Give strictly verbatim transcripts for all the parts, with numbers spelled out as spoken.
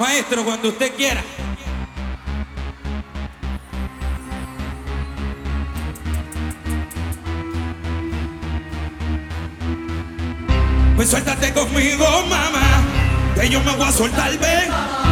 Maestro, cuando usted quiera. Pues suéltate conmigo, mamá, que yo me voy a soltar, ven.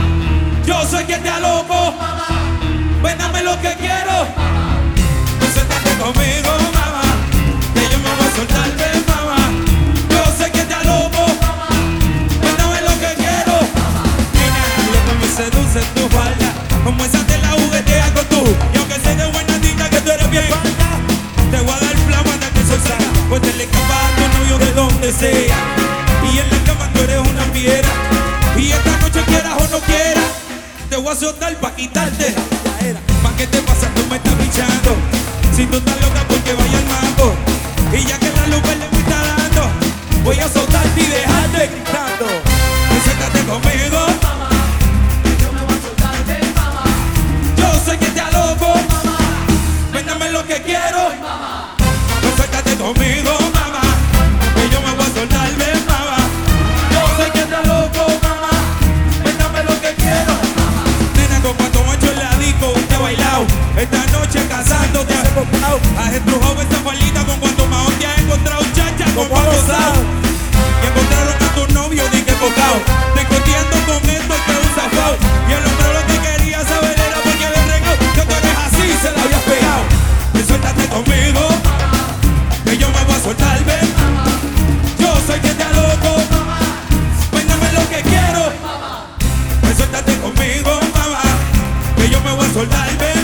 Yo soy quien te aloco, ven, dame lo que quiero. Pues suéltate conmigo, mamá, que yo me voy a soltar, ven, mamá. Yo soy quien te aloco, ven, dame lo que quiero. Nena, lo que me seduce es tu falda, como esa de la juguetea con tú. Y aunque sé de buena niña que tú eres bien falda, te voy a dar flama hasta que soy sana. Pues te le escapa a tu novio de donde sea. Y en la cama tú eres una fiera. Y esta noche quieras o no quieras, te voy a soltar pa' quitarte. Pa' que te pasa, tú me estás bichando. Si tú estás loca porque vaya al mambo. Y ya que la luz verde me está dando, voy a soltarte y dejarte gritando. Pues suéltate conmigo, mamá, yo me voy a soltarte, mamá. Yo soy quien te aloco, mamá, ven, dame lo que quiero, mamá. Pues suéltate conmigo, mamá, que yo me voy a soltar, ven, mamá. Yo soy quien te aloco, mamá, ven, dame lo que quiero, mamá. Nena, con cuanto macho en la disco te he bailado. Esta noche casándote has enfocado. Has estrujado esta faldita con cuanto más te has encontrado, chacha, como ha gozado. Y encontraron a tu novio, di que enfocado. Te coteando con esto que un zafao. Y el hombre lo que quería saber era porque había regado. Que tú eres así, se la habías pegado. Pues suéltate conmigo, que yo me voy a soltar, ven. Yo soy quien te aloco, ven, dame lo que quiero. Pues suéltate conmigo, mamá, que yo me voy a soltar, ven.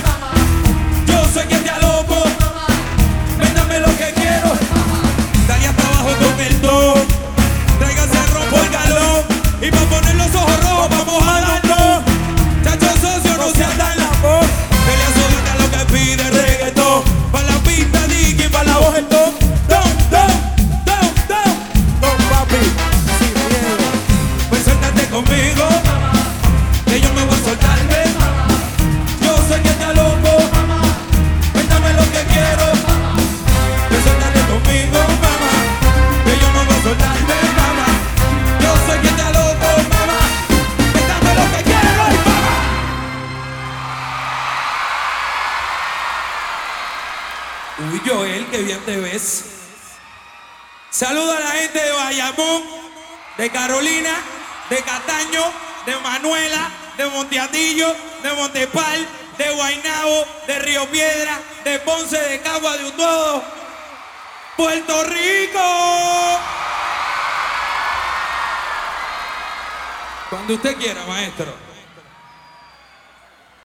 Yo soy quien te aloco, ven, dame lo que quiero. Dale hasta abajo con el ton, tráigase ron por galón. Y pa' poner los ojos rojos vamos a darnos. Chacho socio, no seas tan lambón. Pelea solita lo que pide reggaetón. Pa' la pista Dicky, pa' la voz el ton. Don, don, don, don, don, papi, sin miedo. Pues suéltate conmigo, que yo me voy a soltar, ven. Yo soy quien te aloco, ven, dame lo que quiero. Pues suéltate conmigo, mamá, que yo me voy a soltar, ven, mamá. Yo soy quien te aloco, mamá, ven, dame lo que quiero, y mamá. Uy, Joel, qué bien te ves. Saludo a la gente de Bayamón, de Carolina, de Cataño, de Manuela, de Monteatillo, de Montepal, de Guaynabo, de Río Piedra, de Ponce, de Cagua, de Utuado, Puerto Rico. Cuando usted quiera, maestro.